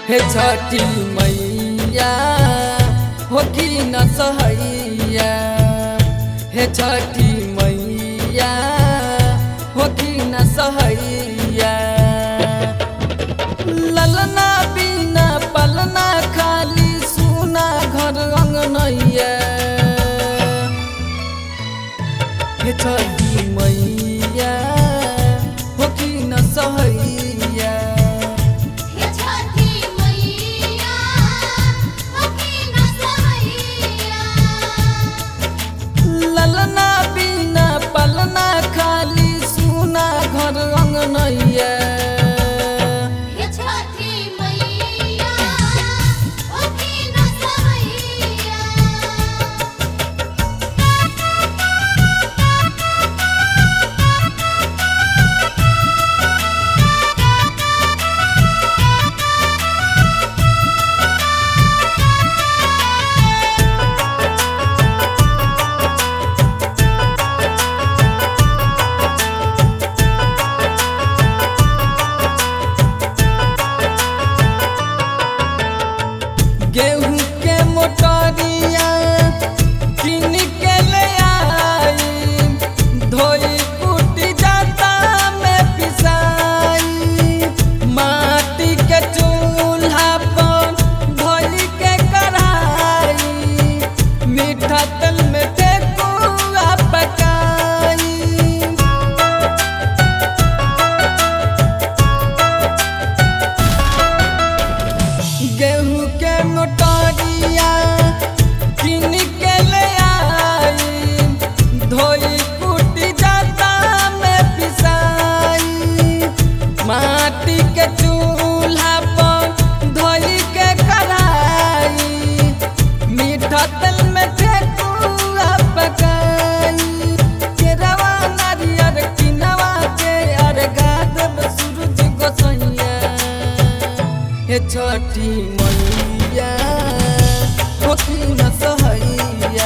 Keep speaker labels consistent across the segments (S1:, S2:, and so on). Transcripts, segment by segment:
S1: हे छठी मैया हो कि न सहैया। हे छठी मैया हो कि न सहैया। ललना बिना पलना खाली सुना घर अंगनैया। हे छठी मैया हो कि न सहैया। ललना बिना पलना खाली सुना घर अंगनैया। गेहूं के मोटरिया किन के ले आई। धोई कुटी जाता में पिसाई। माटी के चूल्हा पर धोई के कढ़ाई। मीठा तेल में ठेकुआ पकाई। गेहूं के मोटरिया किन के ले आई। धोई कुटी जाता में पिसाई। माटी के चूल्हा पर धोई के कढ़ाई। मीठा तेल में ठेकुआ पकाई। केरवा नारियर किनवा के अर्घा देब सूरज गोसैया। हे छठी मैया हो कि न सहैया।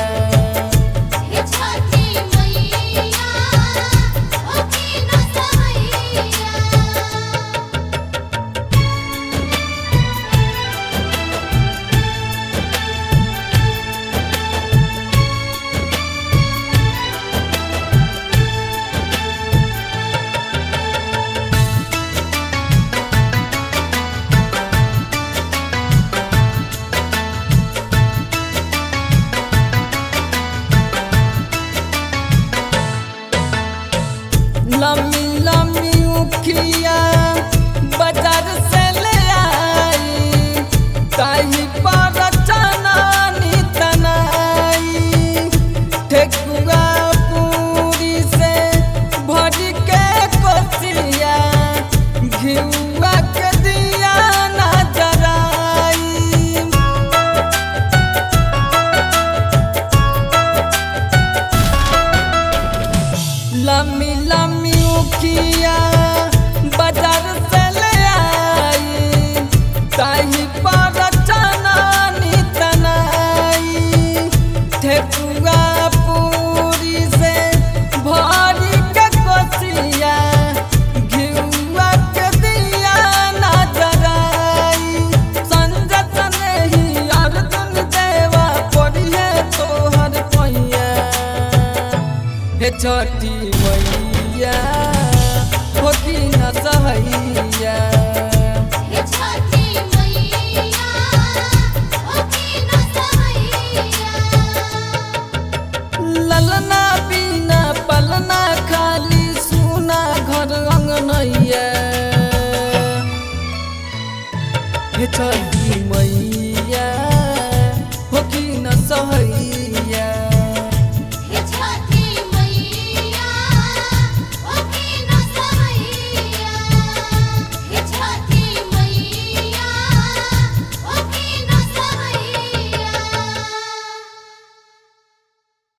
S1: लम्मी लम्मी उखिया बाजार से ले आई। ताही पर चनानी तनाई। ठेकुआ पूरी से भरी के कोसिया। घिउआ के दिया ना जराई। लम्मी लम्मी उखिया बाजार से ले आई। ताही पर चनानी तनाई। ठेकुआ पूरी से भरी के कोसिया। घिउआ के दिया ना जराई। संजय सनेही अर्जुन देवा पढ़िए तोहर पैया। हे छठी मैया हो कि न सहैया। ललना बिना पलना खाली सुना घर अंगनैया। हे छठी मैया।